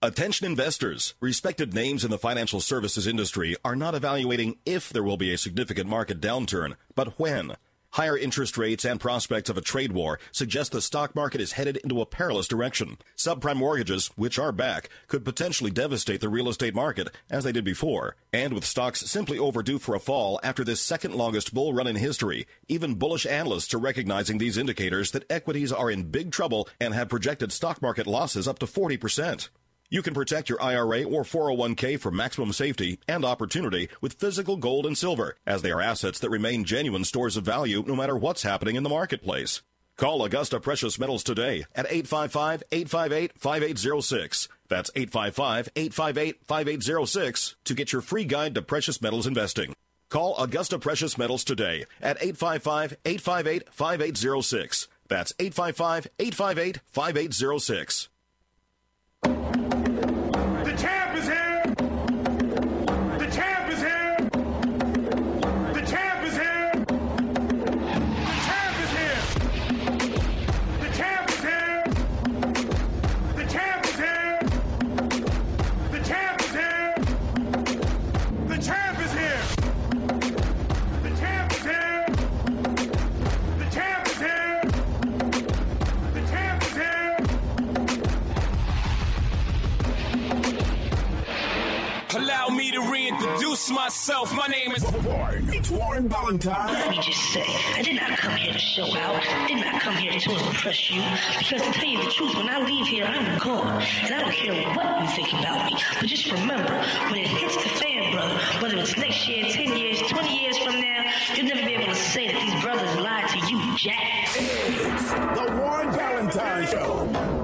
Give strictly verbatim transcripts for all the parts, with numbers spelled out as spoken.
Attention investors. Respected names in the financial services industry are not evaluating if there will be a significant market downturn, but when. Higher interest rates and prospects of a trade war suggest the stock market is headed into a perilous direction. Subprime mortgages, which are back, could potentially devastate the real estate market, as they did before. And with stocks simply overdue for a fall after this second longest bull run in history, even bullish analysts are recognizing these indicators that equities are in big trouble and have projected stock market losses up to forty percent. You can protect your I R A or four oh one k for maximum safety and opportunity with physical gold and silver, as they are assets that remain genuine stores of value no matter what's happening in the marketplace. Call Augusta Precious Metals today at eight five five, eight five eight, five eight zero six. That's eight five five, eight five eight, five eight zero six to get your free guide to precious metals investing. Call Augusta Precious Metals today at eight five five, eight five eight, five eight zero six. That's eight five five, eight five eight, five eight zero six. The champ is here! The champ is here! The champ is here! The champ is here! The champ is here! The champ is here! The champ is here! The champ is here! The champ is here! The champ is here! The champ is here! Allow me to reintroduce myself. My name is Warren. It's Warren Valentine. Let me just say, I did not come here to show out. I did not come here to impress you. Because to tell you the truth, when I leave here, I'm gone. And I don't care what you think about me. But just remember, when it hits the fan, brother, whether it's next year, ten years, twenty years from now, you'll never be able to say that these brothers lied to you, Jack. It's the Warren Valentine Show.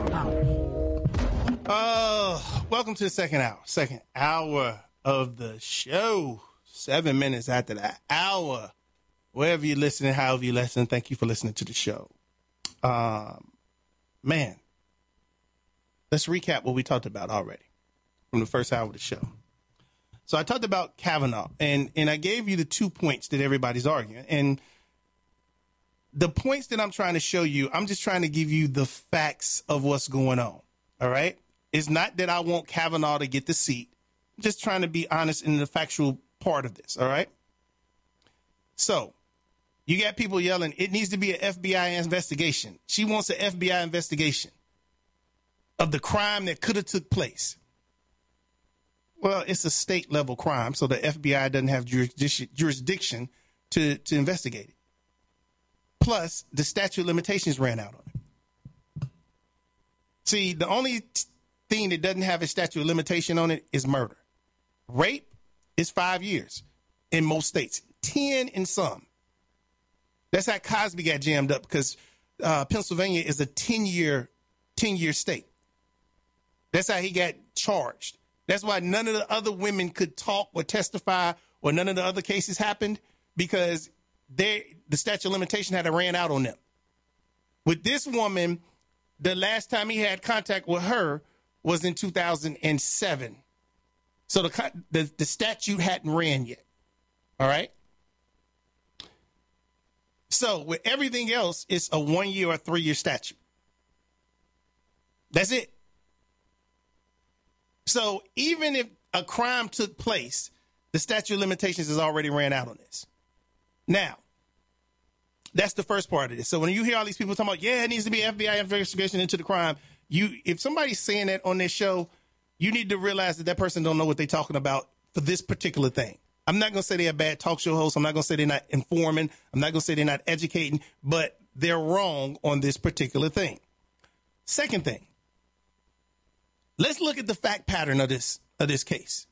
Uh, welcome to the second hour. Second hour of the show. Seven minutes after the hour. Wherever you're listening, however you listen, thank you for listening to the show. Um, man, let's recap what we talked about already from the first hour of the show. So I talked about Kavanaugh, and, and I gave you the two points that everybody's arguing. And the points that I'm trying to show you, I'm just trying to give you the facts of what's going on. All right? It's not that I want Kavanaugh to get the seat. I'm just trying to be honest in the factual part of this. All right? So you got people yelling, it needs to be an F B I investigation. She wants an F B I investigation of the crime that could have took place. Well, it's a state level crime, so the F B I doesn't have jurisdiction, jurisdiction to, to investigate it. Plus, the statute of limitations ran out on it. See, the only t- thing that doesn't have a statute of limitation on it is murder. Rape is five years in most states, ten in some. That's how Cosby got jammed up, because uh, Pennsylvania is a ten-year, ten-year state. That's how he got charged. That's why none of the other women could talk or testify, or none of the other cases happened, because they the statute of limitation had ran out on them. With this woman, the last time he had contact with her was in two thousand seven. So the, the, the statute hadn't ran yet. All right. So with everything else, it's a one year or three year statute. That's it. So even if a crime took place, the statute of limitations has already ran out on this. Now, that's the first part of this. So when you hear all these people talking about, yeah, it needs to be F B I investigation into the crime, you, if somebody's saying that on this show, you need to realize that that person don't know what they're talking about for this particular thing. I'm not going to say they're a bad talk show host. I'm not going to say they're not informing. I'm not going to say they're not educating, but they're wrong on this particular thing. Second thing, let's look at the fact pattern of this, of this case.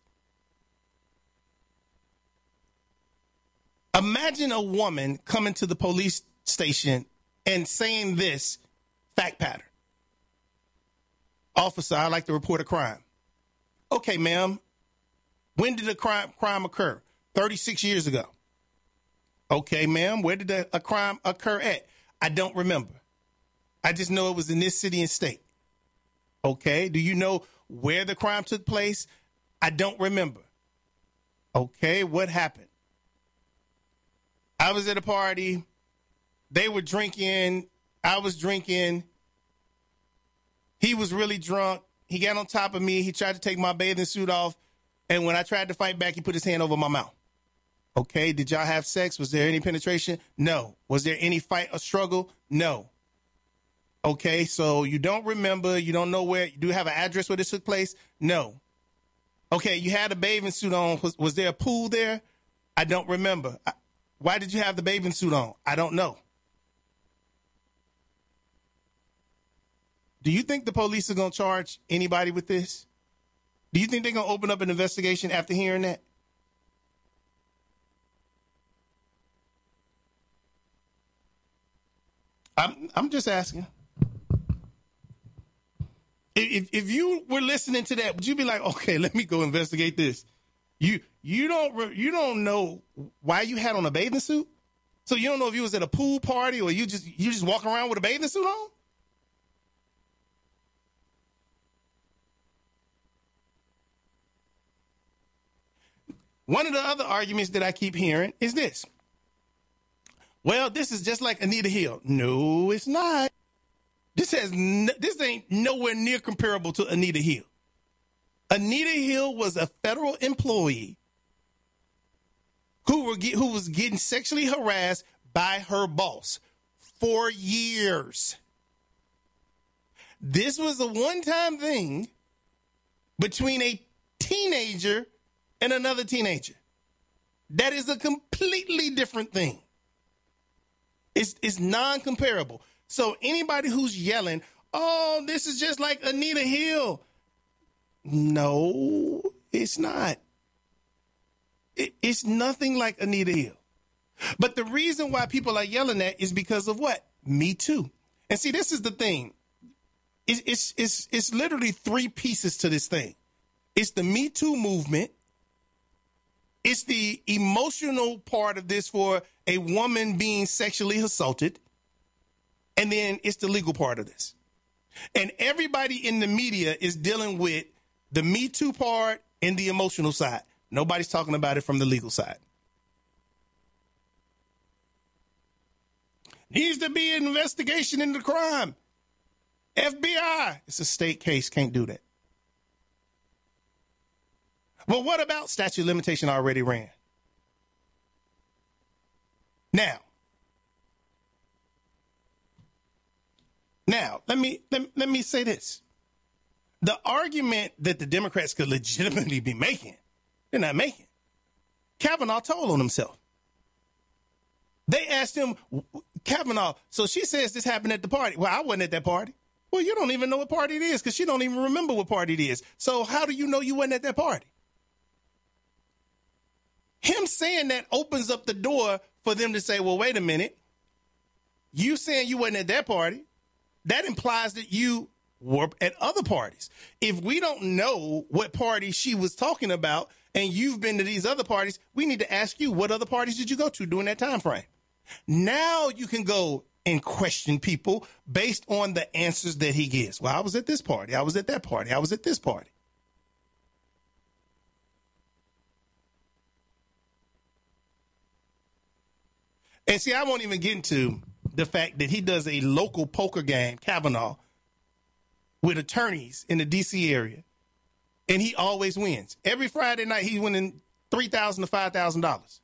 Imagine a woman coming to the police station and saying this fact pattern. Officer, I'd like to report a crime. Okay, ma'am. When did the crime crime occur? thirty-six years ago. Okay, ma'am. Where did the, a crime occur at? I don't remember. I just know it was in this city and state. Okay. Do you know where the crime took place? I don't remember. Okay. What happened? I was at a party. They were drinking. I was drinking. He was really drunk. He got on top of me. He tried to take my bathing suit off. And when I tried to fight back, he put his hand over my mouth. Okay, did y'all have sex? Was there any penetration? No. Was there any fight or struggle? No. Okay, so you don't remember. You don't know where. You do have an address where this took place? No. Okay, you had a bathing suit on. Was, was there a pool there? I don't remember. I, why did you have the bathing suit on? I don't know. Do you think the police are going to charge anybody with this? Do you think they're going to open up an investigation after hearing that? I'm I'm just asking. If if you were listening to that, would you be like, okay, let me go investigate this? You you don't you don't know why you had on a bathing suit, so you don't know if you was at a pool party or you just you just walking around with a bathing suit on. One of the other arguments that I keep hearing is this. Well, this is just like Anita Hill. No, it's not. This has no, this ain't nowhere near comparable to Anita Hill. Anita Hill was a federal employee who were get, who was getting sexually harassed by her boss for years. This was a one-time thing between a teenager and another teenager. That is a completely different thing. It's, it's non-comparable. So anybody who's yelling, oh, this is just like Anita Hill. No, it's not. It, it's nothing like Anita Hill. But the reason why people are yelling that is because of what? Me Too. And see, this is the thing. It's, it's, it's, it's literally three pieces to this thing. It's the Me Too movement. It's the emotional part of this for a woman being sexually assaulted. And then it's the legal part of this. And everybody in the media is dealing with the Me Too part and the emotional side. Nobody's talking about it from the legal side. Needs to be an investigation into the crime. F B I. It's a state case. Can't do that. Well, what about statute of limitation already ran? Now, now let me let, let me say this. The argument that the Democrats could legitimately be making, they're not making. Kavanaugh told on himself. They asked him, Kavanaugh, so she says this happened at the party. Well, I wasn't at that party. Well, you don't even know what party it is because she don't even remember what party it is. So how do you know you wasn't at that party? Him saying that opens up the door for them to say, well, wait a minute. You saying you wasn't at that party, that implies that you were at other parties. If we don't know what party she was talking about and you've been to these other parties, we need to ask you, what other parties did you go to during that time frame? Now you can go and question people based on the answers that he gives. Well, I was at this party. I was at that party. I was at this party. And see, I won't even get into the fact that he does a local poker game, Kavanaugh, with attorneys in the D C area, and he always wins. Every Friday night, he's winning three thousand dollars to five thousand dollars.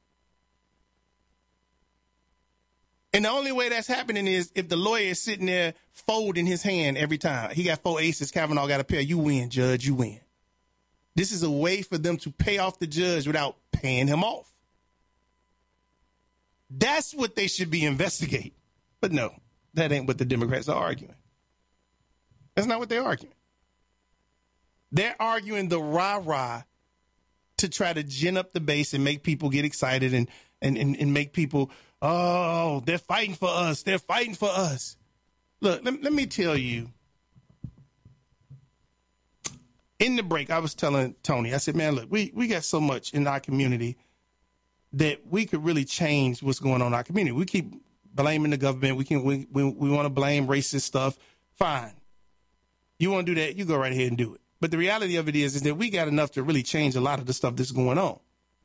And the only way that's happening is if the lawyer is sitting there folding his hand every time. He got four aces, Kavanaugh got a pair. You win, judge, you win. This is a way for them to pay off the judge without paying him off. That's what they should be investigating. But no, that ain't what the Democrats are arguing. That's not what they're arguing. They're arguing the rah-rah to try to gin up the base and make people get excited and, and, and, and make people, oh, they're fighting for us. They're fighting for us. Look, let, let me tell you. In the break, I was telling Tony, I said, man, look, we, we got so much in our community that we could really change what's going on in our community. We keep blaming the government. We can we we, we want to blame racist stuff. Fine. You want to do that, you go right ahead and do it. But the reality of it is, is that we got enough to really change a lot of the stuff that's going on.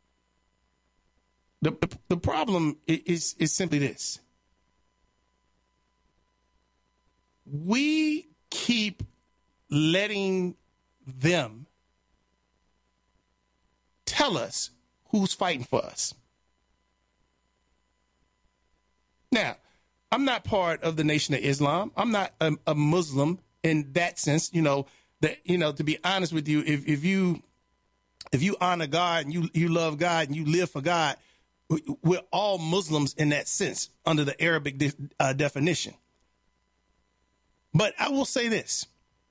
The the, the problem is, is simply this. We keep letting them tell us who's fighting for us. Now, I'm not part of the Nation of Islam. I'm not a, a Muslim in that sense. You know, that, you know, to be honest with you, if, if you if you honor God and you, you love God and you live for God, we're all Muslims in that sense under the Arabic de- uh, definition. But I will say this.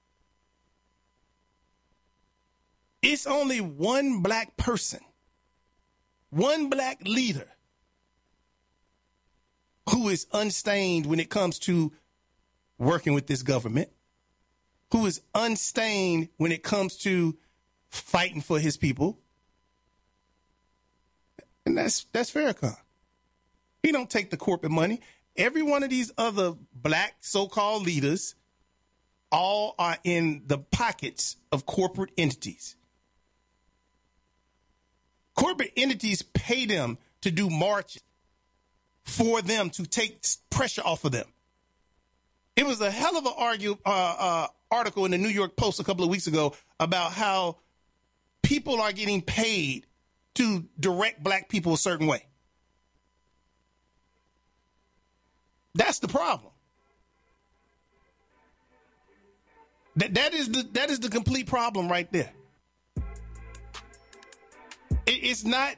It's only one black person, one black leader who is unstained when it comes to working with this government, who is unstained when it comes to fighting for his people. And that's that's Farrakhan. He don't take the corporate money. Every one of these other black so-called leaders all are in the pockets of corporate entities. Corporate entities pay them to do marches for them to take pressure off of them. It was a hell of an argue, uh, uh, article in the New York Post a couple of weeks ago about how people are getting paid to direct black people a certain way. That's the problem. That that is the that is the complete problem right there. It, it's not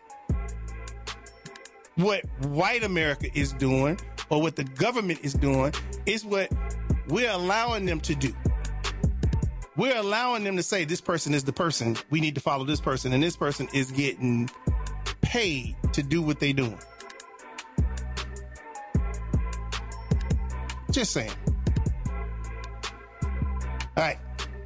what white America is doing or what the government is doing. It's what we're allowing them to do. We're allowing them to say this person is the person. We need to follow this person, and this person is getting paid to do what they're doing. Just saying. All right.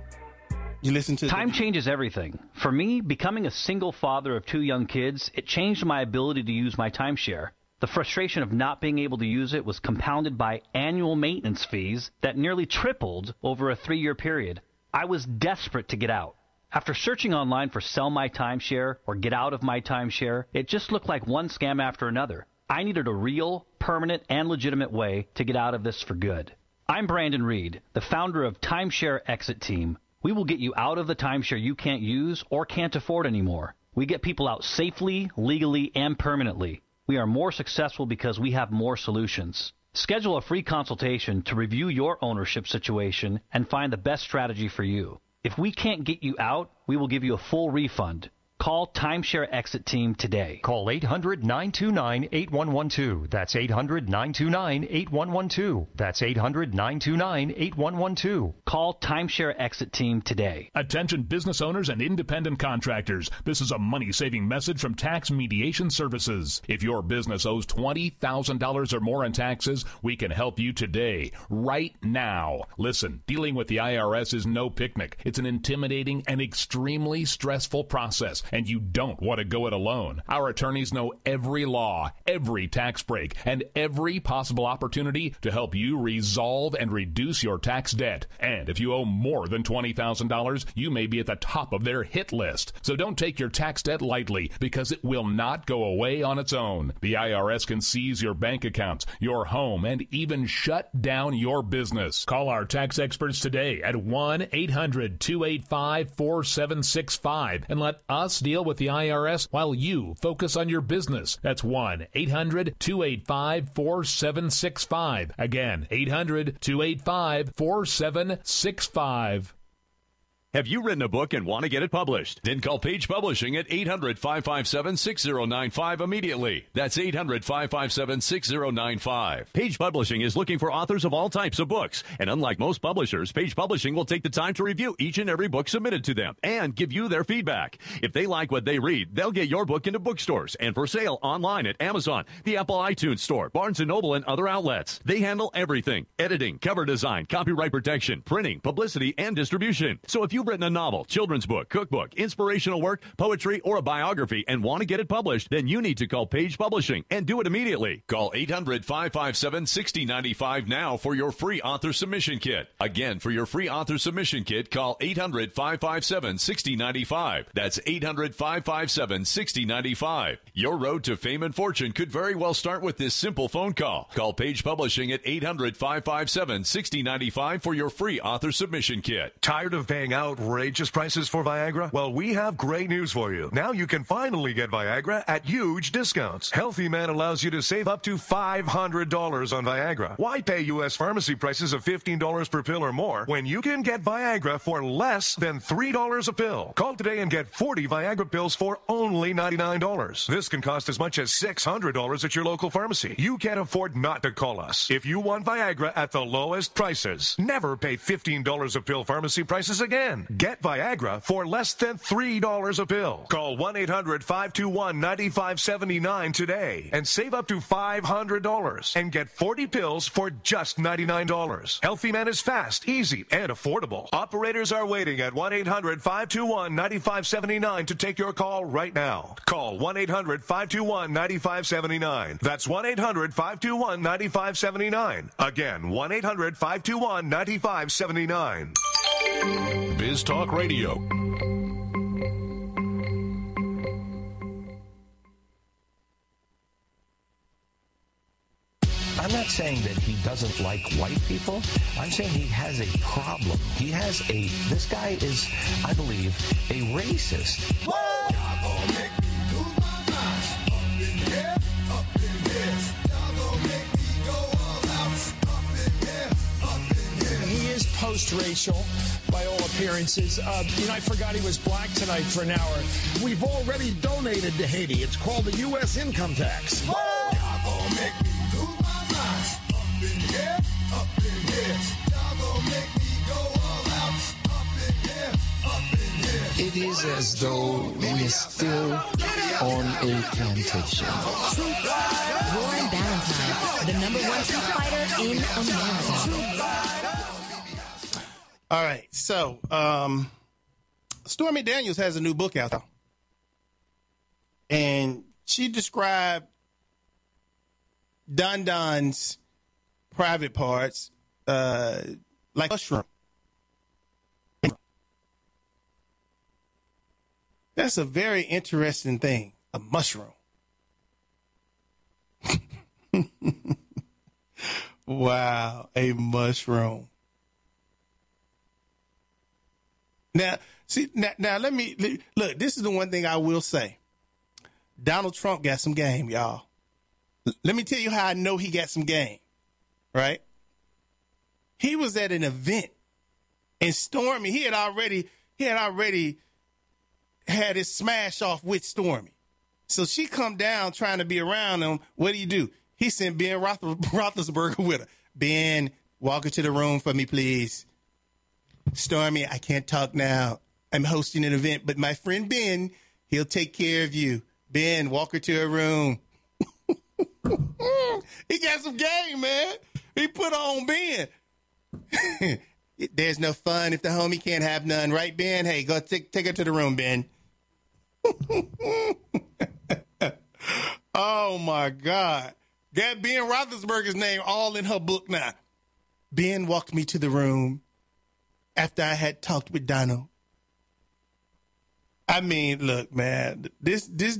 You listen to Time the- changes everything. For me, becoming a single father of two young kids, it changed my ability to use my timeshare. The frustration of not being able to use it was compounded by annual maintenance fees that nearly tripled over a three-year period. I was desperate to get out. After searching online for sell my timeshare or get out of my timeshare, it just looked like one scam after another. I needed a real, permanent, and legitimate way to get out of this for good. I'm Brandon Reed, the founder of Timeshare Exit Team. We will get you out of the timeshare you can't use or can't afford anymore. We get people out safely, legally, and permanently. We are more successful because we have more solutions. Schedule a free consultation to review your ownership situation and find the best strategy for you. If we can't get you out, we will give you a full refund. Call Timeshare Exit Team today. Call eight hundred, nine two nine, eight one one two. That's eight hundred, nine two nine, eight one one two. That's eight hundred, nine two nine, eight one one two. Call Timeshare Exit Team today. Attention business owners and independent contractors. This is a money-saving message from Tax Mediation Services. If your business owes twenty thousand dollars or more in taxes, we can help you today, right now. Listen, dealing with the I R S is no picnic. It's an intimidating and extremely stressful process, and you don't want to go it alone. Our attorneys know every law, every tax break, and every possible opportunity to help you resolve and reduce your tax debt. And if you owe more than twenty thousand dollars, you may be at the top of their hit list. So don't take your tax debt lightly, because it will not go away on its own. The I R S can seize your bank accounts, your home, and even shut down your business. Call our tax experts today at one eight hundred, two eight five, four seven six five and let us deal with the I R S while you focus on your business. That's one eight hundred, two eight five, four seven six five. Again, eight hundred, two eight five, four seven six five. Have you written a book and want to get it published? Then call Page Publishing at eight hundred, five five seven, six zero nine five immediately. That's eight hundred, five five seven, six zero nine five. Page Publishing is looking for authors of all types of books. And unlike most publishers, Page Publishing will take the time to review each and every book submitted to them and give you their feedback. If they like what they read, they'll get your book into bookstores and for sale online at Amazon, the Apple iTunes Store, Barnes and Noble, and other outlets. They handle everything: editing, cover design, copyright protection, printing, publicity, and distribution. So if you written a novel, children's book, cookbook, inspirational work, poetry, or a biography and want to get it published, then you need to call Page Publishing and do it immediately. Call eight hundred, five five seven, six zero nine five now for your free author submission kit. Again, for your free author submission kit, call eight hundred, five five seven, six zero nine five. That's eight hundred, five five seven, six zero nine five. Your road to fame and fortune could very well start with this simple phone call. Call Page Publishing at eight hundred, five five seven, six zero nine five for your free author submission kit. Tired of paying out outrageous prices for Viagra? Well, we have great news for you. Now you can finally get Viagra at huge discounts. Healthy Man allows you to save up to five hundred dollars on Viagra. Why pay U S pharmacy prices of fifteen dollars per pill or more when you can get Viagra for less than three dollars a pill? Call today and get forty Viagra pills for only ninety-nine dollars. This can cost as much as six hundred dollars at your local pharmacy. You can't afford not to call us. If you want Viagra at the lowest prices, never pay fifteen dollars a pill pharmacy prices again. Get Viagra for less than three dollars a pill. Call one eight hundred five two one nine five seven nine today and save up to five hundred dollars and get forty pills for just ninety-nine dollars. Healthy Man is fast, easy, and affordable. Operators are waiting at one eight hundred five two one nine five seven nine to take your call right now. Call one eight hundred five two one nine five seven nine. That's one eight hundred five two one nine five seven nine. Again, one eight hundred five two one nine five seven nine. Biz Talk Radio. I'm not saying that he doesn't like white people. I'm saying he has a problem. He has a, this guy is, I believe, a racist. He is post-racial by all appearances. Uh, you know, I forgot he was black tonight for an hour. We've already donated to Haiti. It's called the U S income tax. It is as though we're still on a plantation. Warren Ballantyne, the number one truth fighter in America. All right, so um, Stormy Daniels has a new book out, and she described Don Don's private parts uh, like a mushroom. That's a very interesting thing, a mushroom. Wow, a mushroom. Now, see, now, now let me, look, this is the one thing I will say. Donald Trump got some game, y'all. Let me tell you how I know he got some game, right? He was at an event, and Stormy, he had already, he had already had his smash off with Stormy. So she come down trying to be around him. What do you do? He sent Ben Roth- Roethlisberger with her. Ben, walk her to the room for me, please. Stormy, I can't talk now. I'm hosting an event, but my friend Ben, he'll take care of you. Ben, walk her to her room. He got some game, man. He put on Ben. There's no fun if the homie can't have none, right, Ben? Hey, go take take her to the room, Ben. Oh, my God. Got Ben Roethlisberger's name all in her book now. Ben walked me to the room after I had talked with Donald. I mean, look, man, this, this,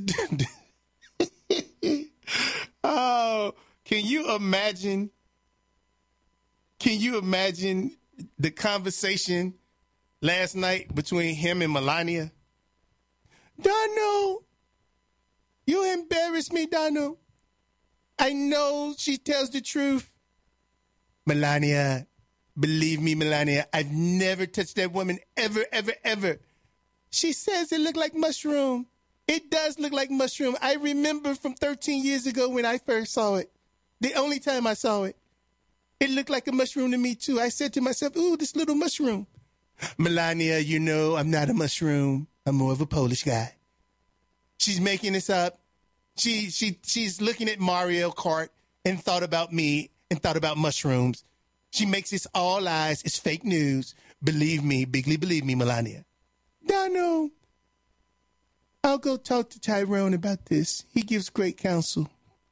oh, can you imagine, can you imagine the conversation last night between him and Melania? Donald, you embarrass me, Donald. I know she tells the truth. Melania, believe me, Melania, I've never touched that woman ever, ever, ever. She says it looked like mushroom. It does look like mushroom. I remember from thirteen years ago when I first saw it. The only time I saw it. It looked like a mushroom to me, too. I said to myself, ooh, this little mushroom. Melania, you know I'm not a mushroom. I'm more of a Polish guy. She's making this up. She she she's looking at Mario Kart and thought about me and thought about mushrooms. She makes this all lies. It's fake news. Believe me, bigly believe me, Melania. Donald, I'll go talk to Tyrone about this. He gives great counsel.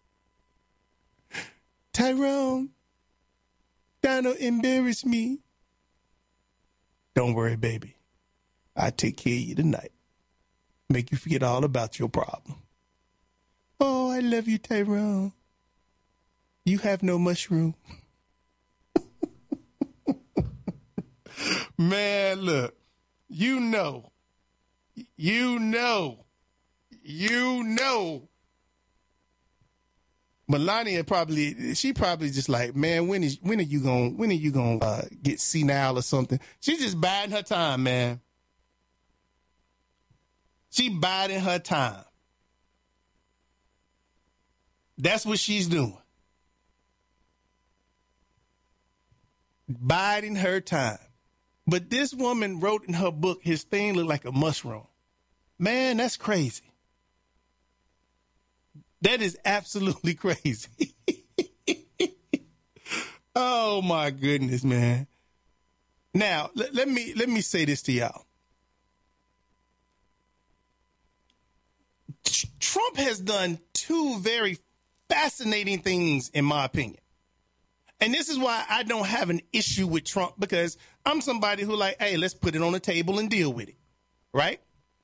Tyrone, Donald embarrassed me. Don't worry, baby. I'll take care of you tonight. Make you forget all about your problem. Oh, I love you, Tyrone. You have no mushroom. Man, look. you know, you know, you know. Melania probably, she probably just like, man, when is when are you going when are you going to uh, get senile or something? She's just biding her time, man. She biding her time. That's what she's doing. Biding her time. But this woman wrote in her book, his thing looked like a mushroom. Man, that's crazy. That is absolutely crazy. Oh my goodness, man. Now, let, let me let me say this to y'all. T- Trump has done two very fascinating things, in my opinion. And this is why I don't have an issue with Trump, because I'm somebody who like, hey, let's put it on the table and deal with it. Right?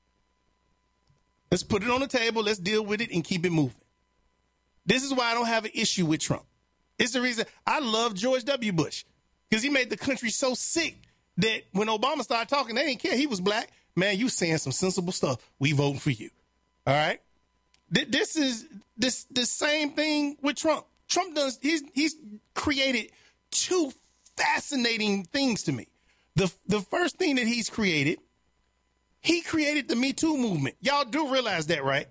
Let's put it on the table. Let's deal with it and keep it moving. This is why I don't have an issue with Trump. It's the reason I love George W. Bush, because he made the country so sick that when Obama started talking, they didn't care. He was black. Man, you saying some sensible stuff. We voting for you. All right. This is this the same thing with Trump. Trump does. He's he's created two fascinating things to me. The the first thing that he's created, he created the Me Too movement. Y'all do realize that, right?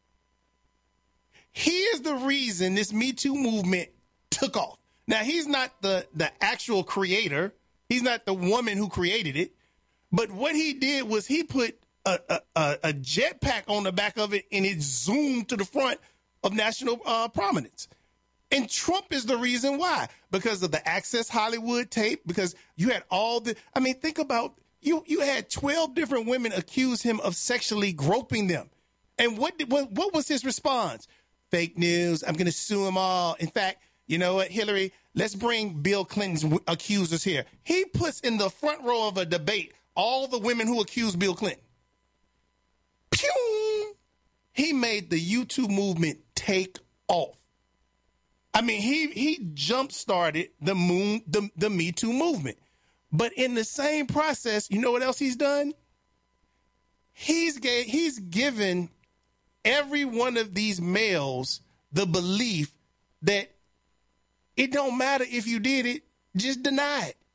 He is the reason this Me Too movement took off. Now, he's not the, the actual creator. He's not the woman who created it. But what he did was he put a, a, a, a jetpack on the back of it, and it zoomed to the front of national uh, prominence. And Trump is the reason why. Because of the Access Hollywood tape, because you had all the, I mean, think about, you you had twelve different women accuse him of sexually groping them. And what did, what, what was his response? Fake news. I'm going to sue them all. In fact, you know what, Hillary, let's bring Bill Clinton's accusers here. He puts in the front row of a debate all the women who accused Bill Clinton. Pew! He made the YouTube movement take off. I mean, he he jump-started the moon, the, the Me Too movement. But in the same process, you know what else he's done? He's gave, he's given every one of these males the belief that it don't matter if you did it, just deny it.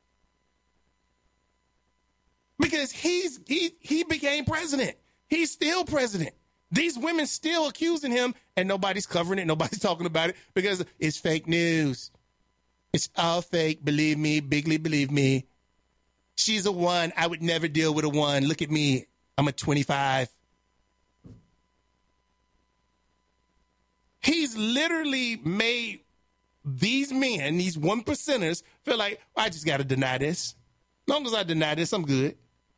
Because he's he he became president. He's still president. These women still accusing him, and nobody's covering it. Nobody's talking about it because it's fake news. It's all fake. Believe me, bigly believe me. She's a one. I would never deal with a one. Look at me. I'm a twenty-five. He's literally made these men, these one percenters, feel like, I just got to deny this. As long as I deny this, I'm good.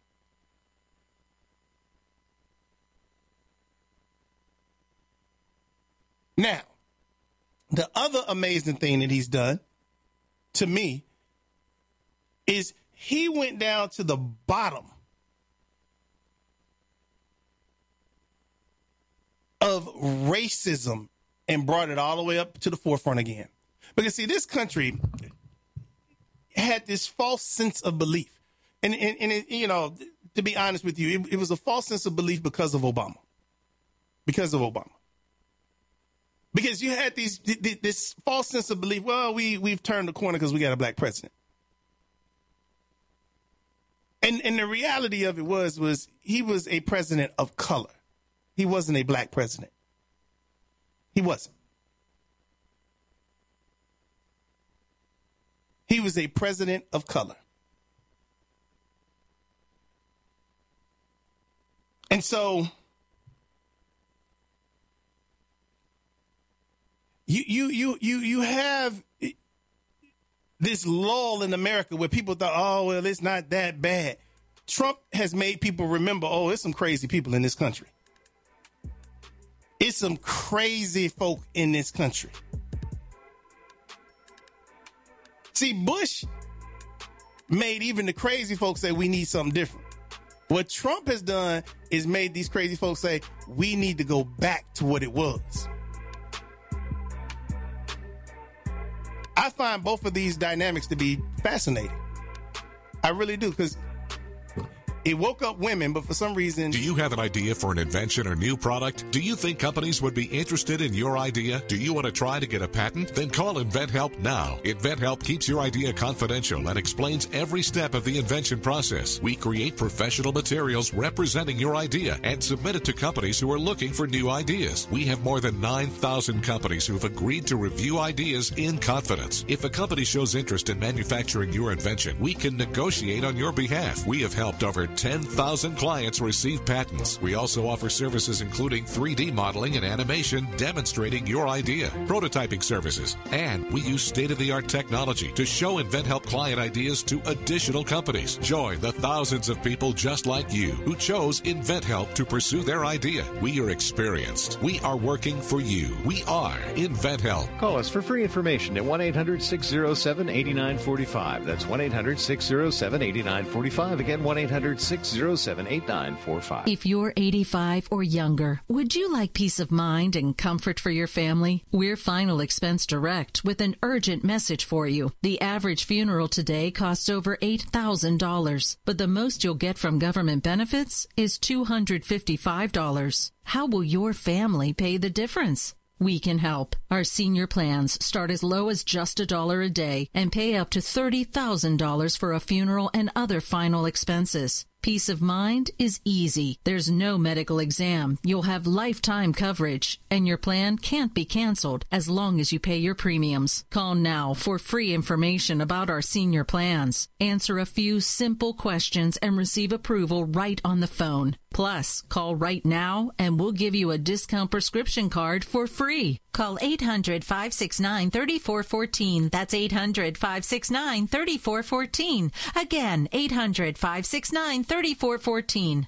Now, the other amazing thing that he's done, to me, is he went down to the bottom of racism and brought it all the way up to the forefront again. Because, see, this country had this false sense of belief. And, and, and it, you know, to be honest with you, it, it was a false sense of belief because of Obama. Because of Obama. Because you had these this false sense of belief, well, we, we've turned the corner because we got a black president. And, and the reality of it was, was he was a president of color. He wasn't a black president. He wasn't. He was a president of color. And so you you you you you have this lull in America where people thought, oh, well, it's not that bad. Trump has made people remember, oh, there's some crazy people in this country. It's some crazy folk in this country. See, Bush made even the crazy folks say we need something different. What Trump has done is made these crazy folks say we need to go back to what it was. I find both of these dynamics to be fascinating. I really do, because It woke up women, but for some reason... Do you have an idea for an invention or new product? Do you think companies would be interested in your idea? Do you want to try to get a patent? Then call InventHelp now. InventHelp keeps your idea confidential and explains every step of the invention process. We create professional materials representing your idea and submit it to companies who are looking for new ideas. We have more than nine thousand companies who've agreed to review ideas in confidence. If a company shows interest in manufacturing your invention, we can negotiate on your behalf. We have helped over ten thousand clients receive patents. We also offer services including three D modeling and animation demonstrating your idea, prototyping services, and we use state-of-the-art technology to show InventHelp client ideas to additional companies. Join the thousands of people just like you who chose InventHelp to pursue their idea. We are experienced. We are working for you. We are InventHelp. Call us for free information at one eight hundred six oh seven eight nine four five. That's one eight hundred six oh seven eight nine four five. Again, one eight hundred six oh seven eight nine four five. If you're eighty-five or younger, would you like peace of mind and comfort for your family? We're Final Expense Direct with an urgent message for you. The average funeral today costs over eight thousand dollars, but the most you'll get from government benefits is two hundred fifty-five dollars. How will your family pay the difference? We can help. Our senior plans start as low as just a dollar a day and pay up to thirty thousand dollars for a funeral and other final expenses. Peace of mind is easy. There's no medical exam. You'll have lifetime coverage, and your plan can't be canceled as long as you pay your premiums. Call now for free information about our senior plans. Answer a few simple questions and receive approval right on the phone. Plus, call right now and we'll give you a discount prescription card for free. Call eight hundred, five six nine, three four one four. That's eight hundred, five six nine, three four one four. Again, eight hundred, five six nine, three four one four.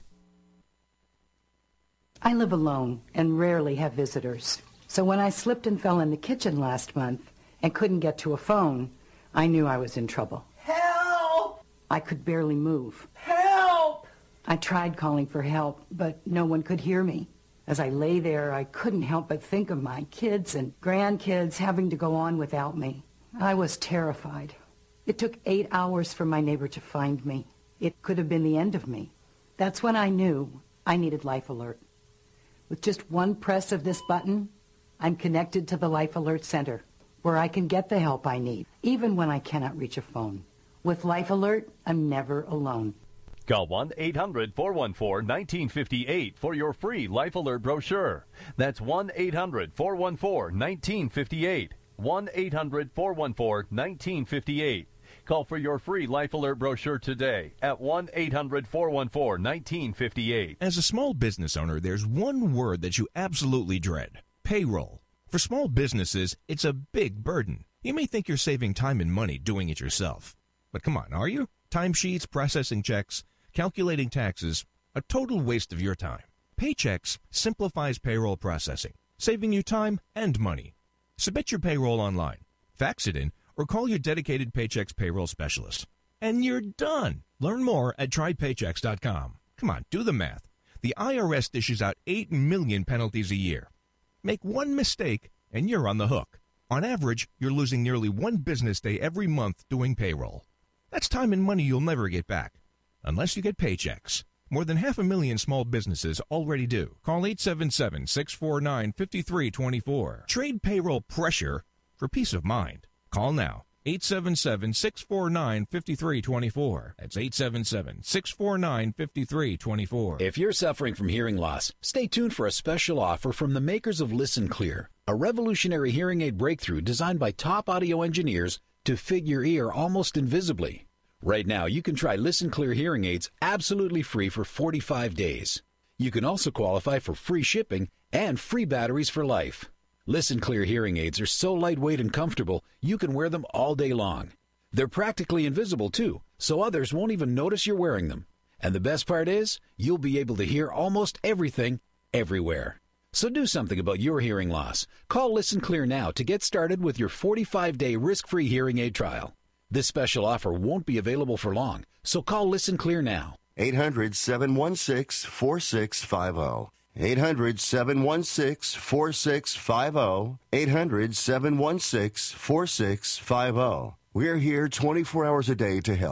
I live alone and rarely have visitors. So when I slipped and fell in the kitchen last month and couldn't get to a phone, I knew I was in trouble. Help! I could barely move. Help! I tried calling for help, but no one could hear me. As I lay there, I couldn't help but think of my kids and grandkids having to go on without me. I was terrified. It took eight hours for my neighbor to find me. It could have been the end of me. That's when I knew I needed Life Alert. With just one press of this button, I'm connected to the Life Alert Center, where I can get the help I need, even when I cannot reach a phone. With Life Alert, I'm never alone. Call one eight hundred, four one four, one nine five eight for your free Life Alert brochure. That's one eight hundred, four one four, one nine five eight. one eight hundred, four one four, one nine five eight. Call for your free Life Alert brochure today at one eight hundred, four one four, one nine five eight. As a small business owner, there's one word that you absolutely dread: payroll. For small businesses, it's a big burden. You may think you're saving time and money doing it yourself. But come on, are you? Timesheets, processing checks, calculating taxes, a total waste of your time. Paychex simplifies payroll processing, saving you time and money. Submit your payroll online, fax it in, or call your dedicated Paychex payroll specialist. And you're done. Learn more at try paychex dot com. Come on, do the math. The I R S dishes out eight million penalties a year. Make one mistake, and you're on the hook. On average, you're losing nearly one business day every month doing payroll. That's time and money you'll never get back, unless you get Paychex. More than half a million small businesses already do. Call eight seven seven, six four nine, five three two four. Trade payroll pressure for peace of mind. Call now. eight seven seven, six four nine, five three two four. That's eight seven seven, six four nine, five three two four. If you're suffering from hearing loss, stay tuned for a special offer from the makers of Listen Clear, a revolutionary hearing aid breakthrough designed by top audio engineers to fit your ear almost invisibly. Right now, you can try Listen Clear hearing aids absolutely free for forty-five days. You can also qualify for free shipping and free batteries for life. Listen Clear hearing aids are so lightweight and comfortable, you can wear them all day long. They're practically invisible, too, so others won't even notice you're wearing them. And the best part is, you'll be able to hear almost everything, everywhere. So do something about your hearing loss. Call Listen Clear now to get started with your forty-five day risk-free hearing aid trial. This special offer won't be available for long, so call Listen Clear now. eight hundred, seven one six, four six five zero. eight hundred, seven one six, four six five zero. eight hundred, seven one six, four six five zero. We're here twenty-four hours a day to help.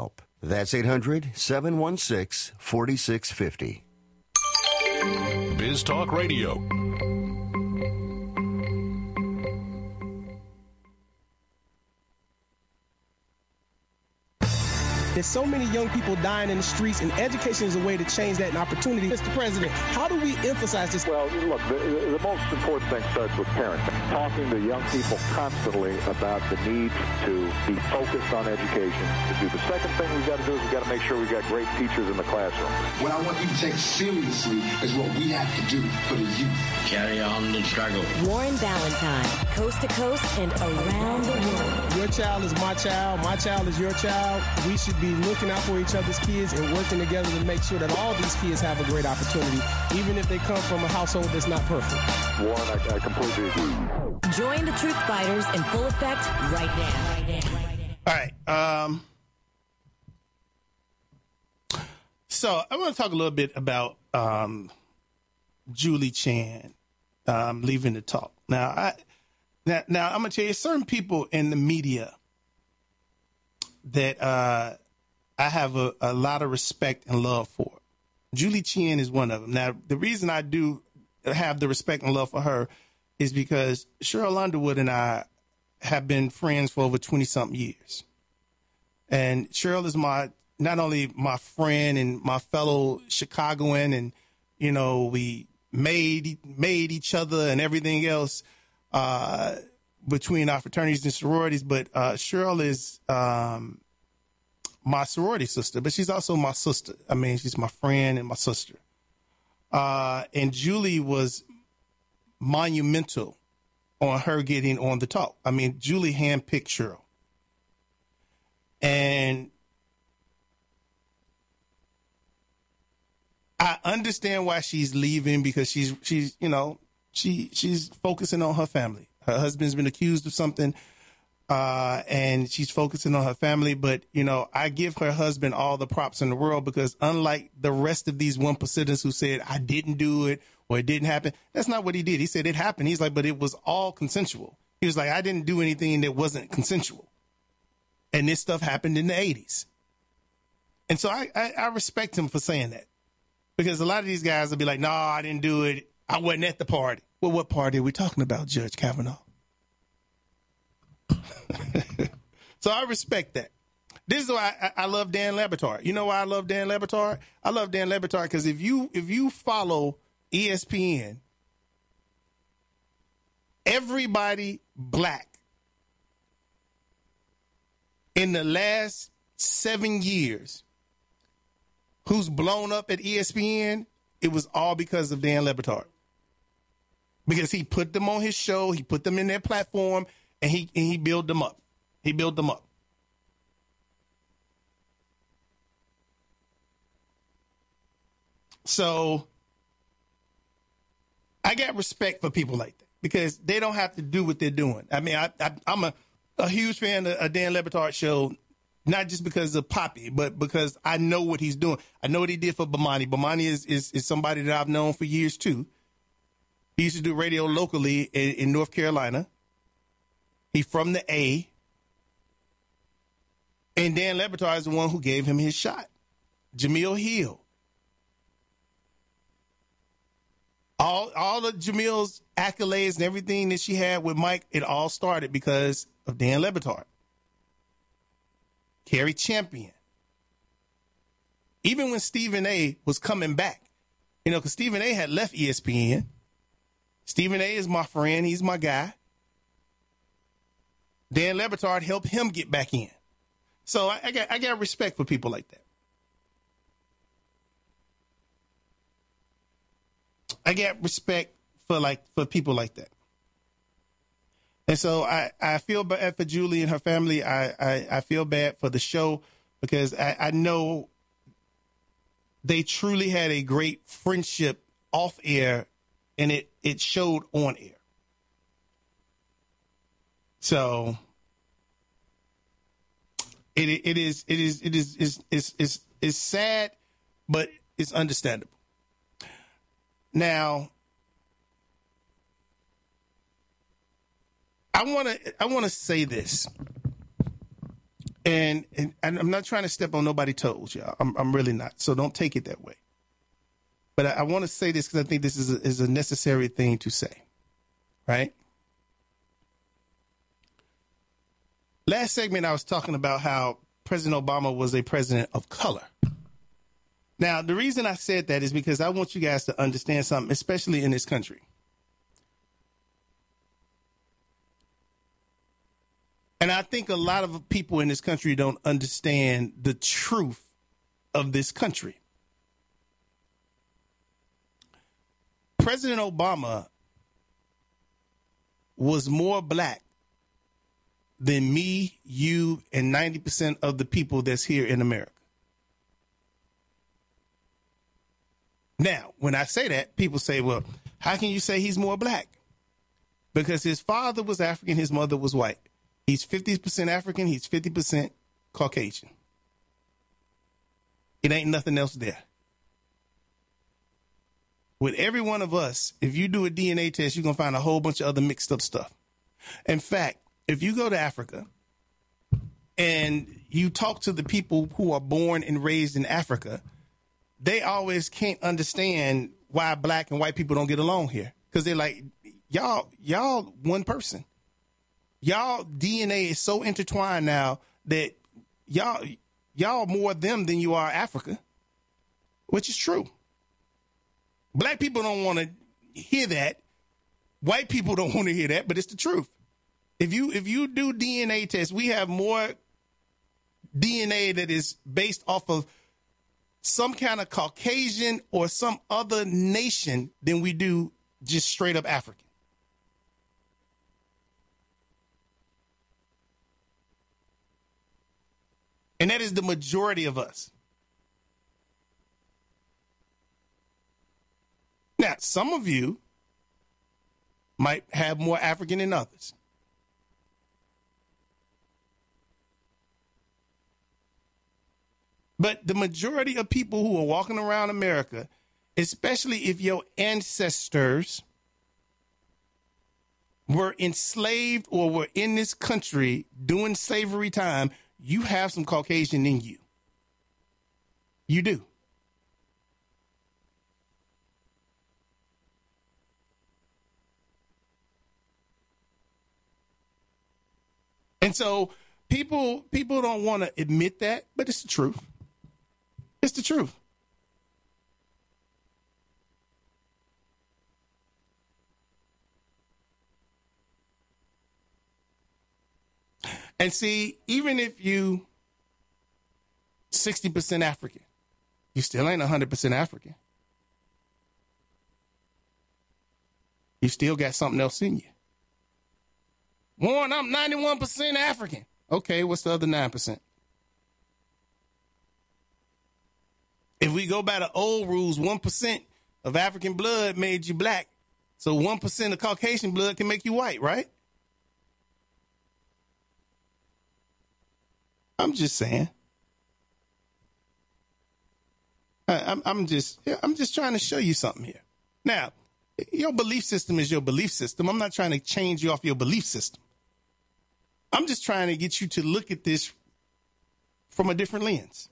That's eight hundred, seven one six, four six five zero. Biz Talk Radio. There's so many young people dying in the streets, and education is a way to change that and opportunity. Mister President, how do we emphasize this? Well, look, the, the most important thing starts with parents. Talking to young people constantly about the need to be focused on education. To do the second thing we've got to do is we've got to make sure we've got great teachers in the classroom. What I want you to take seriously is what we have to do for the youth. Carry on the struggle. Warren Ballantyne, coast to coast and around the world. Your child is my child. My child is your child. We should be looking out for each other's kids and working together to make sure that all these kids have a great opportunity, even if they come from a household that's not perfect. Warren, I, I completely agree. Join the Truth Fighters in full effect right now. Right now. All right. Um, so I want to talk a little bit about um, Julie Chen um, leaving the talk. Now, I now, now I'm going to tell you, certain people in the media that uh, I have a, a lot of respect and love for. Julie Chen is one of them. Now, the reason I do have the respect and love for her is because Cheryl Underwood and I have been friends for over twenty-something years. And Cheryl is my not only my friend and my fellow Chicagoan, and, you know, we made made each other and everything else uh, between our fraternities and sororities, but uh, Cheryl is um, my sorority sister, but she's also my sister. I mean, she's my friend and my sister. Uh, and Julie was monumental on her getting on the talk. I mean, Julie handpicked Cheryl. And I understand why she's leaving, because she's, she's, you know, she, she's focusing on her family. Her husband's been accused of something, uh, and she's focusing on her family. But, you know, I give her husband all the props in the world, because unlike the rest of these one percenters who said, I didn't do it or it didn't happen, that's not what he did. He said it happened. He's like, but it was all consensual. He was like, I didn't do anything that wasn't consensual. And this stuff happened in the eighties. And so I, I, I respect him for saying that, because a lot of these guys will be like, no, I didn't do it. I wasn't at the party. Well, what party are we talking about, Judge Kavanaugh? So I respect that. This is why I, I love Dan Le Batard. You know why I love Dan Le Batard? I love Dan Le Batard because if you if you follow E S P N, everybody black in the last seven years who's blown up at E S P N, it was all because of Dan Le Batard. Because he put them on his show, he put them in their platform, and he and he built them up. He built them up. So I got respect for people like that, because they don't have to do what they're doing. I mean, I, I, I'm a, a huge fan of, of Dan Le Batard's show, not just because of Poppy, but because I know what he's doing. I know what he did for Bomani. Bomani is, is, is somebody that I've known for years, too. He used to do radio locally in, in North Carolina. He's from the A. And Dan Le Batard is the one who gave him his shot. Jamil Hill. All all of Jamil's accolades and everything that she had with Mike, it all started because of Dan Le Batard. Carrie Champion. Even when Stephen A. was coming back, you know, because Stephen A. had left E S P N. Stephen A. is my friend. He's my guy. Dan Le Batard helped him get back in. So I, I got I got respect for people like that. I got respect for like for people like that. And so I, I feel bad for Julie and her family. I, I, I feel bad for the show, because I, I know they truly had a great friendship off air, and it, it showed on air. So it it is it is it is is is is is sad, but it's understandable. Now, I want to I want to say this. And, and, and I'm not trying to step on nobody's toes, y'all. I'm, I'm really not. So don't take it that way. But I, I want to say this because I think this is a, is a necessary thing to say, right? Last segment, I was talking about how President Obama was a president of color. Now, the reason I said that is because I want you guys to understand something, especially in this country. And I think a lot of people in this country don't understand the truth of this country. President Obama was more black than me, you, and ninety percent of the people that's here in America. Now, when I say that, people say, well, how can you say he's more black? Because his father was African, his mother was white. He's fifty percent African, he's fifty percent Caucasian. It ain't nothing else there. With every one of us, if you do a D N A test, you're going to find a whole bunch of other mixed up stuff. In fact, if you go to Africa and you talk to the people who are born and raised in Africa, they always can't understand why black and white people don't get along here. Because they're like, y'all, y'all one person. Y'all D N A is so intertwined now that y'all, y'all more them than you are Africa, which is true. Black people don't want to hear that. White people don't want to hear that, but it's the truth. If you if you do D N A tests, we have more D N A that is based off of some kind of Caucasian or some other nation than we do just straight up African. And that is the majority of us. Now, some of you might have more African than others. But the majority of people who are walking around America, especially if your ancestors were enslaved or were in this country during slavery time, you have some Caucasian in you. You do. And so people people don't want to admit that, but it's the truth. It's the truth. And see, even if you sixty percent African, you still ain't one hundred percent African. You still got something else in you. Warren, I'm ninety-one percent African. Okay, what's the other nine percent? If we go by the old rules, one percent of African blood made you black. So one percent of Caucasian blood can make you white, right? I'm just saying. I, I'm, I'm just, I'm just trying to show you something here. Now, your belief system is your belief system. I'm not trying to change you off your belief system. I'm just trying to get you to look at this from a different lens.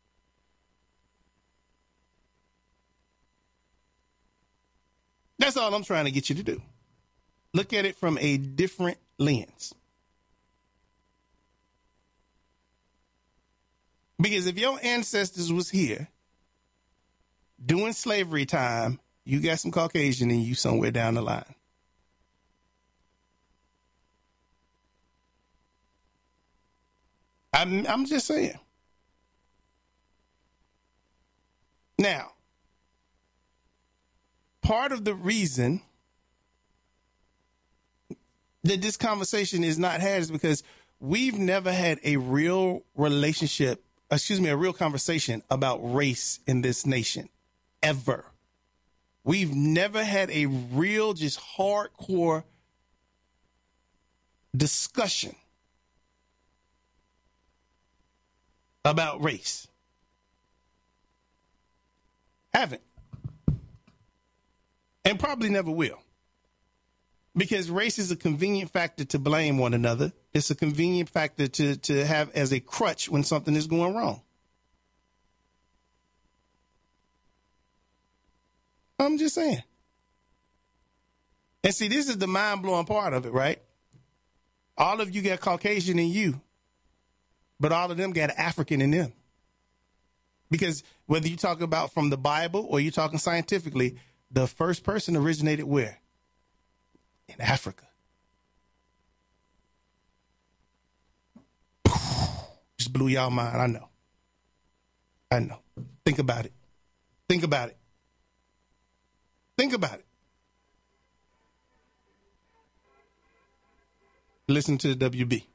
That's all I'm trying to get you to do. Look at it from a different lens. Because if your ancestors was here doing slavery time, you got some Caucasian in you somewhere down the line. I'm, I'm just saying. Now, part of the reason that this conversation is not had is because we've never had a real relationship, excuse me, a real conversation about race in this nation, ever. We've never had a real, just hardcore discussion about race. Haven't. And probably never will. Because race is a convenient factor to blame one another. It's a convenient factor to, to have as a crutch when something is going wrong. I'm just saying. And see, this is the mind-blowing part of it, right? All of you got Caucasian in you, but all of them got African in them. Because whether you talk about from the Bible or you're talking scientifically, the first person originated where? In Africa. Just blew y'all mind. I know. I know. Think about it. Think about it. Think about it. Listen to the W B.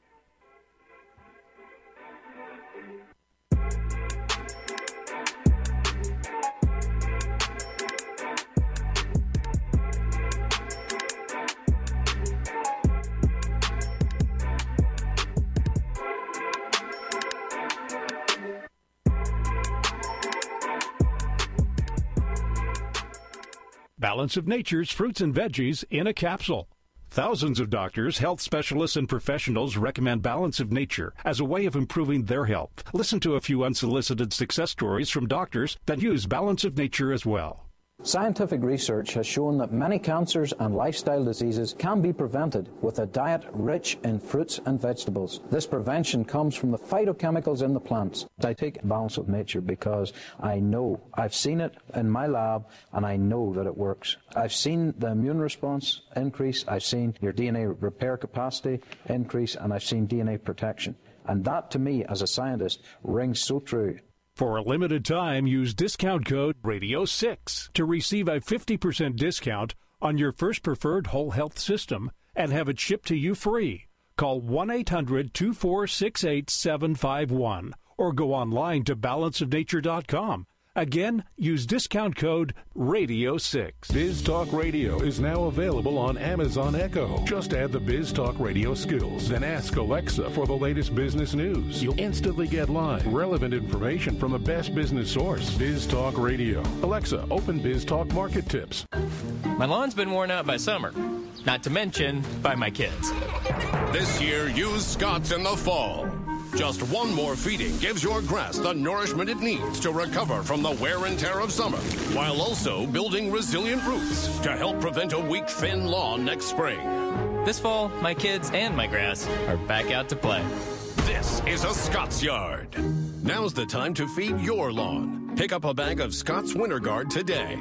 Balance of Nature's fruits and veggies in a capsule. Thousands of doctors, health specialists, and professionals recommend Balance of Nature as a way of improving their health. Listen to a few unsolicited success stories from doctors that use Balance of Nature as well. Scientific research has shown that many cancers and lifestyle diseases can be prevented with a diet rich in fruits and vegetables. This prevention comes from the phytochemicals in the plants. I take Balance of Nature because I know, I've seen it in my lab, and I know that it works. I've seen the immune response increase, I've seen your D N A repair capacity increase, and I've seen D N A protection. And that, to me, as a scientist, rings so true. For a limited time, use discount code radio six to receive a fifty percent discount on your first preferred whole health system and have it shipped to you free. Call one eight hundred two four six eight seven five one or go online to balance of nature dot com. Again, use discount code radio six. Biz Talk Radio is now available on Amazon Echo. Just add the Biz Talk Radio skills, then ask Alexa for the latest business news. You'll instantly get live, relevant information from the best business source. Biz Talk Radio. Alexa, open Biz Talk Market Tips. My lawn's been worn out by summer, not to mention by my kids. This year, use Scott's in the fall. Just one more feeding gives your grass the nourishment it needs to recover from the wear and tear of summer, while also building resilient roots to help prevent a weak, thin lawn next spring. This fall, my kids and my grass are back out to play. This is a Scott's Yard. Now's the time to feed your lawn. Pick up a bag of Scott's Winter Guard today.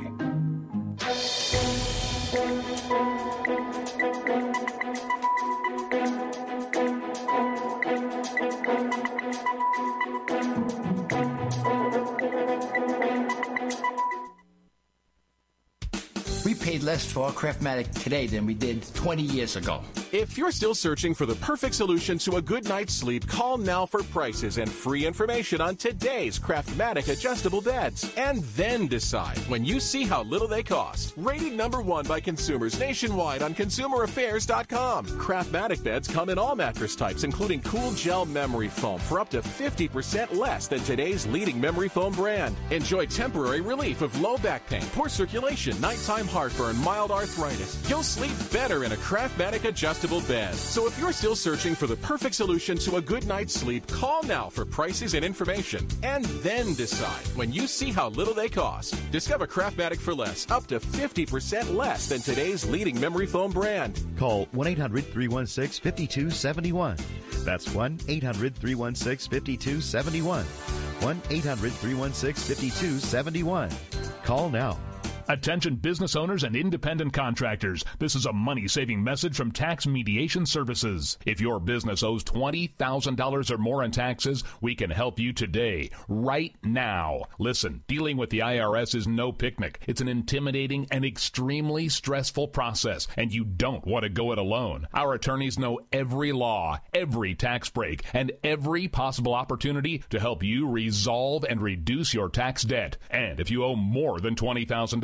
We paid less for our Craftmatic today than we did twenty years ago. If you're still searching for the perfect solution to a good night's sleep, call now for prices and free information on today's Craftmatic adjustable beds. And then decide when you see how little they cost. Rated number one by consumers nationwide on consumer affairs dot com. Craftmatic beds come in all mattress types, including cool gel memory foam for up to fifty percent less than today's leading memory foam brand. Enjoy temporary relief of low back pain, poor circulation, nighttime heartburn, mild arthritis. You'll sleep better in a Craftmatic adjustable bed. So if you're still searching for the perfect solution to a good night's sleep, call now for prices and information. And then decide when you see how little they cost. Discover Craftmatic for less, up to fifty percent less than today's leading memory foam brand. Call one eight hundred three one six five two seven one. That's one eight hundred three one six five two seven one. one eight hundred three one six five two seven one. Call now. Attention business owners and independent contractors. This is a money-saving message from Tax Mediation Services. If your business owes twenty thousand dollars or more in taxes, we can help you today, right now. Listen, dealing with the I R S is no picnic. It's an intimidating and extremely stressful process, and you don't want to go it alone. Our attorneys know every law, every tax break, and every possible opportunity to help you resolve and reduce your tax debt. And if you owe more than twenty thousand dollars,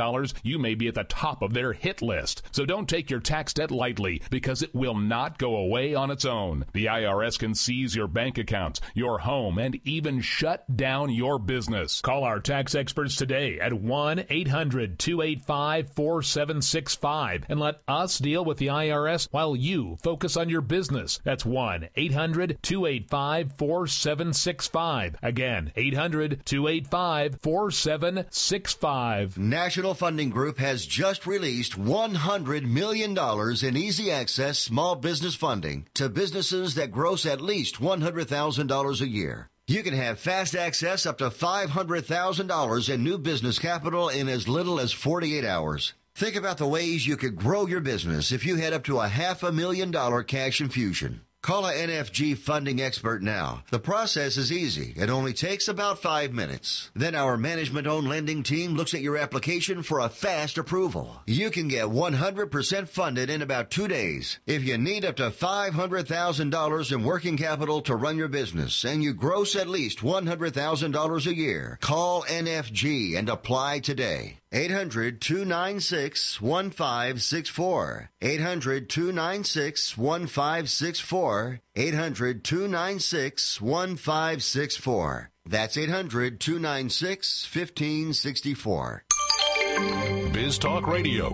dollars, you may be at the top of their hit list. So don't take your tax debt lightly, because it will not go away on its own. The I R S can seize your bank accounts, your home, and even shut down your business. Call our tax experts today at one eight hundred two eight five four seven six five and let us deal with the I R S while you focus on your business. That's one eight hundred two eight five four seven six five. Again, eight hundred two eight five four seven six five. National Funding Group has just released one hundred million dollars in easy access small business funding to businesses that gross at least one hundred thousand dollars a year. You can have fast access up to five hundred thousand dollars in new business capital in as little as forty-eight hours. Think about the ways you could grow your business if you had up to a half a million dollar cash infusion. Call a N F G funding expert now. The process is easy. It only takes about five minutes. Then our management-owned lending team looks at your application for a fast approval. You can get one hundred percent funded in about two days. If you need up to five hundred thousand dollars in working capital to run your business and you gross at least one hundred thousand dollars a year, call N F G and apply today. eight hundred two nine six one five six four. eight hundred two nine six one five six four. eight hundred two nine six one five six four. That's eight hundred two nine six one five six four. Biz Talk Radio.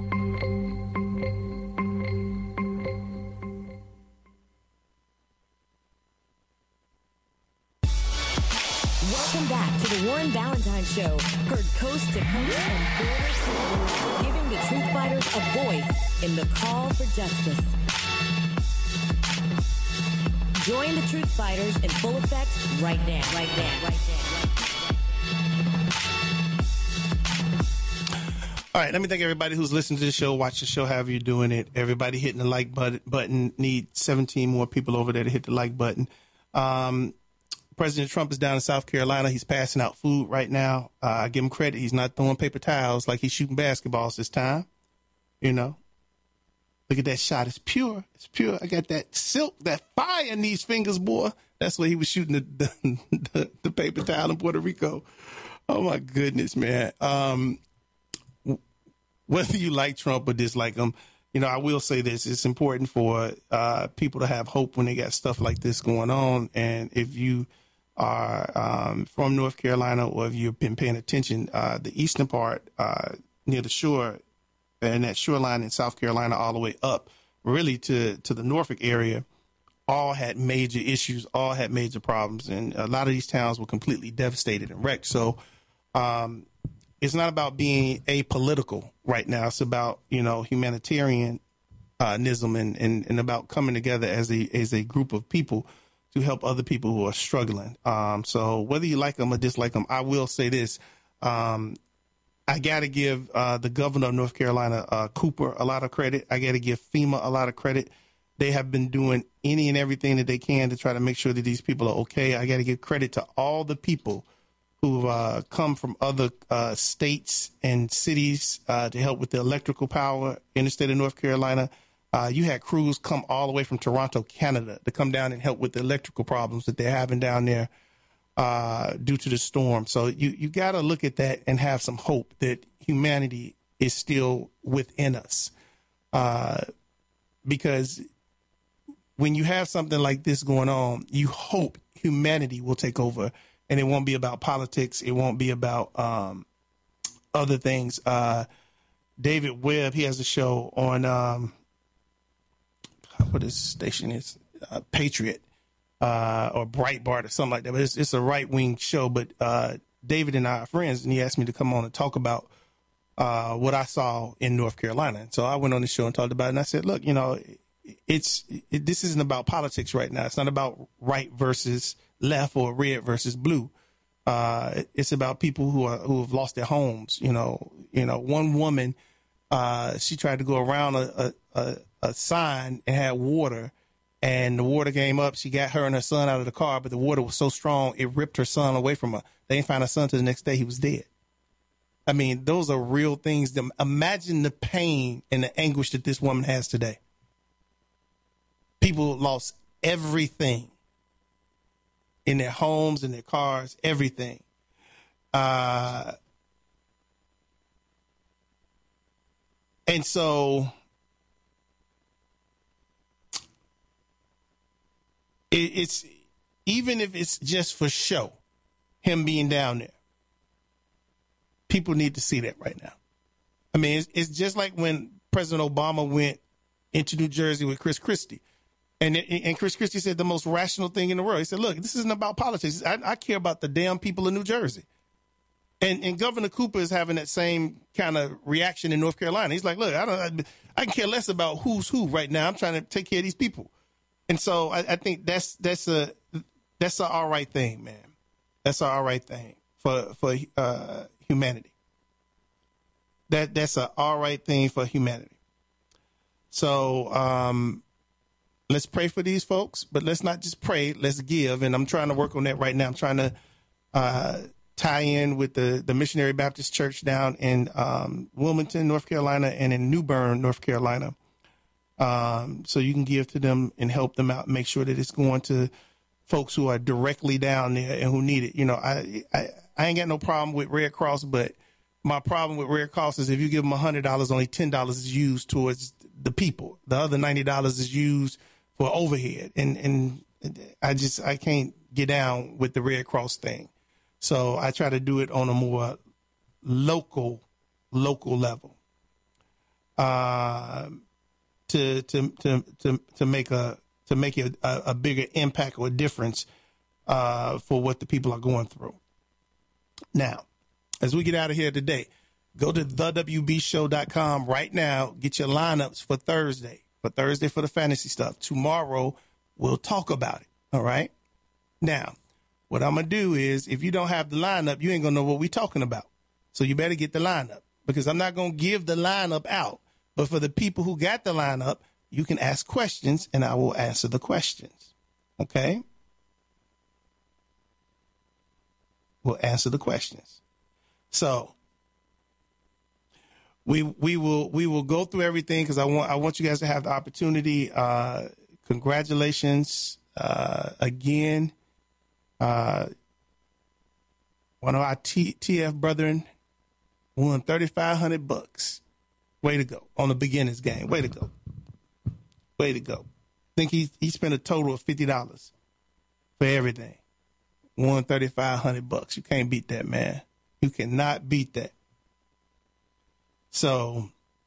Welcome back to the Warren Ballentine Show, heard coast to coast and border to border, giving the truth fighters a voice in the call for justice. Join the truth fighters in full effect right now, right now, right now. All right, let me thank everybody who's listening to the show, watch the show, however you're doing it. Everybody hitting the like button. Need seventeen more people over there to hit the like button. Um, President Trump is down in South Carolina. He's passing out food right now. Uh, I give him credit. He's not throwing paper towels like he's shooting basketballs this time. You know, look at that shot. It's pure. It's pure. I got that silk, that fire in these fingers, boy. That's where he was shooting the, the, the, the paper towel in Puerto Rico. Oh, my goodness, man. Um, whether you like Trump or dislike him, you know, I will say this. It's important for uh, people to have hope when they got stuff like this going on. And if you are um, from North Carolina or if you've been paying attention, uh, the eastern part uh, near the shore and that shoreline in South Carolina all the way up really to, to the Norfolk area, all had major issues, all had major problems. And a lot of these towns were completely devastated and wrecked. So um, it's not about being apolitical right now. It's about, you know, humanitarianism and, and, and about coming together as a as a group of people to help other people who are struggling. Um, so whether you like them or dislike them, I will say this. Um, I got to give uh, the governor of North Carolina, uh, Cooper, a lot of credit. I got to give FEMA a lot of credit. They have been doing any and everything that they can to try to make sure that these people are okay. I got to give credit to all the people who uh, come from other uh, states and cities uh, to help with the electrical power in the state of North Carolina. Uh, you had crews come all the way from Toronto, Canada, to come down and help with the electrical problems that they're having down there uh, due to the storm. So you, you got to look at that and have some hope that humanity is still within us. Uh, because when you have something like this going on, you hope humanity will take over. And it won't be about politics. It won't be about um, other things. Uh, David Webb, he has a show on um, what his station is, uh, Patriot uh, or Breitbart or something like that. But it's, it's a right wing show. But uh, David and I are friends, and he asked me to come on and talk about uh, what I saw in North Carolina. And so I went on the show and talked about it. And I said, look, you know, it's it, this isn't about politics right now. It's not about right versus left or red versus blue. Uh, it's about people who are who have lost their homes. You know, you know, one woman, uh, she tried to go around a, a, a sign and had water, and the water came up. She got her and her son out of the car, but the water was so strong it ripped her son away from her. They didn't find her son till the next day. He was dead. I mean, those are real things. Imagine the pain and the anguish that this woman has today. People lost everything. In their homes, in their cars, everything. Uh, And so it, it's even if it's just for show, him being down there, people need to see that right now. I mean, it's, it's just like when President Obama went into New Jersey with Chris Christie. And and Chris Christie said the most rational thing in the world. He said, look, this isn't about politics. I, I care about the damn people of New Jersey. And and Governor Cooper is having that same kind of reaction in North Carolina. He's like, look, I don't, I, I can care less about who's who right now. I'm trying to take care of these people. And so I, I think that's that's a that's an all right thing, man. That's an all right thing for for uh, humanity. That that's an all right thing for humanity. So um, let's pray for these folks, but let's not just pray. Let's give. And I'm trying to work on that right now. I'm trying to uh, tie in with the, the Missionary Baptist Church down in um, Wilmington, North Carolina, and in New Bern, North Carolina. Um, so you can give to them and help them out and make sure that it's going to folks who are directly down there and who need it. You know, I, I, I ain't got no problem with Red Cross, but my problem with Red Cross is if you give them one hundred dollars, only ten dollars is used towards the people. The other ninety dollars is used for overhead. And, and I just, I can't get down with the Red Cross thing. So I try to do it on a more local, local level. Uh, to, to, to, to, to make a, to make a, a bigger impact or a difference, uh, for what the people are going through. Now, as we get out of here today, go to the W B show dot com right now. Get your lineups for Thursday, for Thursday for the fantasy stuff. Tomorrow, we'll talk about it. All right. Now, what I'm going to do is if you don't have the lineup, you ain't going to know what we're talking about. So you better get the lineup because I'm not going to give the lineup out. But for the people who got the lineup, you can ask questions and I will answer the questions. Okay. We'll answer the questions. So we we will we will go through everything because I want I want you guys to have the opportunity. Uh, congratulations uh, again. Uh, one of our T- TF brethren won thirty-five hundred bucks. Way to go on the beginners game. Way to go. Way to go. I think he he spent a total of fifty dollars for everything. Won thirty-five hundred bucks. You can't beat that, man. You cannot beat that. So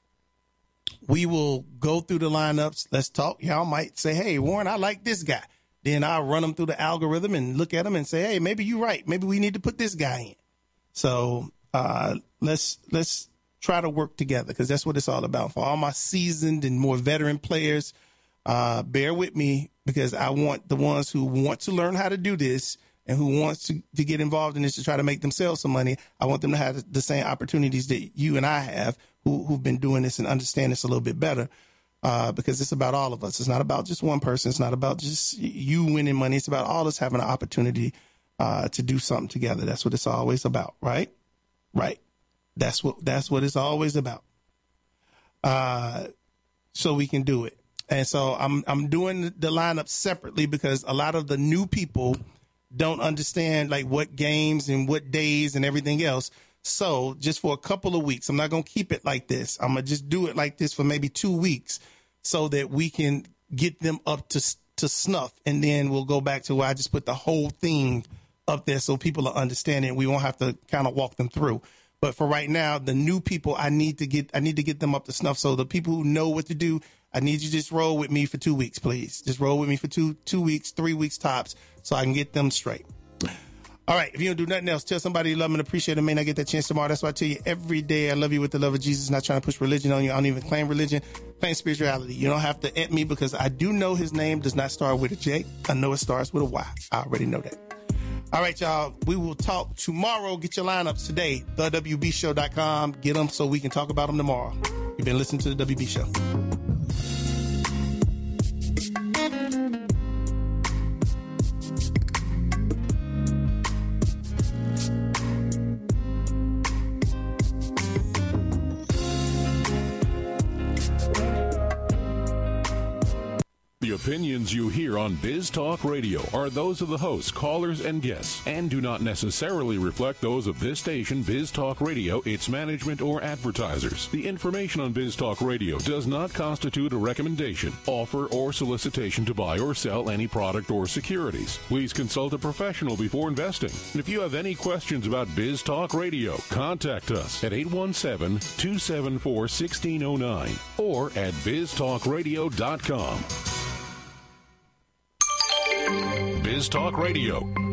we will go through the lineups. Let's talk. Y'all might say, hey, Warren, I like this guy. Then I'll run them through the algorithm and look at them and say, hey, maybe you're right. Maybe we need to put this guy in. So uh, let's let's try to work together because that's what it's all about. For all my seasoned and more veteran players, uh, bear with me because I want the ones who want to learn how to do this and who wants to, to get involved in this to try to make themselves some money. I want them to have the same opportunities that you and I have who, who've been doing this and understand this a little bit better. Uh, because it's about all of us. It's not about just one person. It's not about just you winning money. It's about all us having an opportunity uh, to do something together. That's what it's always about, right? Right. That's what that's what it's always about. Uh, so we can do it. And so I'm I'm doing the lineup separately because a lot of the new people don't understand like what games and what days and everything else. So just for a couple of weeks, I'm not going to keep it like this. I'm going to just do it like this for maybe two weeks so that we can get them up to to snuff. And then we'll go back to where I just put the whole thing up there so people are understanding. We won't have to kind of walk them through. But for right now, the new people, I need to get I need to get them up to snuff. So the people who know what to do, I need you to just roll with me for two weeks, please. Just roll with me for two two weeks, three weeks tops so I can get them straight. All right, if you don't do nothing else, tell somebody you love them and appreciate them. May not get that chance tomorrow. That's why I tell you every day I love you with the love of Jesus. Not trying to push religion on you. I don't even claim religion. Claim spirituality. You don't have to at me because I do know his name does not start with a J. I know it starts with a Y. I already know that. All right, y'all. We will talk tomorrow. Get your lineups today. the W B show dot com. Get them so we can talk about them tomorrow. You've been listening to the W B Show. The opinions you hear on Biz Talk Radio are those of the hosts, callers, and guests, and do not necessarily reflect those of this station, Biz Talk Radio, its management, or advertisers. The information on Biz Talk Radio does not constitute a recommendation, offer, or solicitation to buy or sell any product or securities. Please consult a professional before investing. And if you have any questions about Biz Talk Radio, contact us at eight one seven, two seven four, one six zero nine or at biz talk radio dot com. Biz Talk Radio,